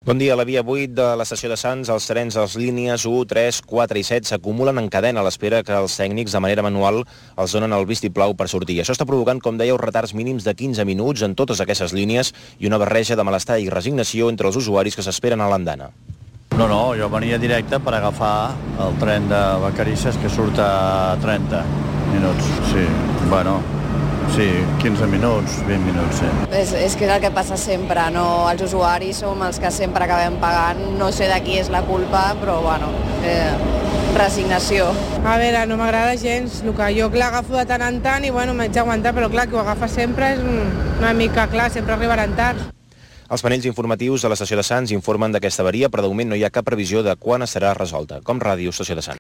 Bon dia. A la via 8 de l'estació de Sants, els trens de les línies 1, 3, 4 i 7 s'acumulen en cadena a l'espera que els tècnics de manera manual els donen el vistiplau per sortir. Això està provocant, com dèieu, retards mínims de 15 minuts en totes aquestes línies i una barreja de malestar i resignació entre els usuaris que s'esperen a l'andana. No, jo venia directe per agafar el tren de Vacarisses que surt a 30 minuts. Sí, bueno, sí, 15 minuts, 20 minuts, sí. És que és el que passa sempre, no? Els usuaris som els que sempre acabem pagant, no sé de qui és la culpa, però bueno, resignació. A veure, no m'agrada gens, el que jo l'agafo de tant en tant i bueno, m'haig d'aguantar, però clar, qui ho agafa sempre és una mica clar, sempre arribaran tard. Els panells informatius de l'estació de Sants informen d'aquesta avaria, però de moment no hi ha cap previsió de quan estarà resolta. Com Ràdio Estació de Sants.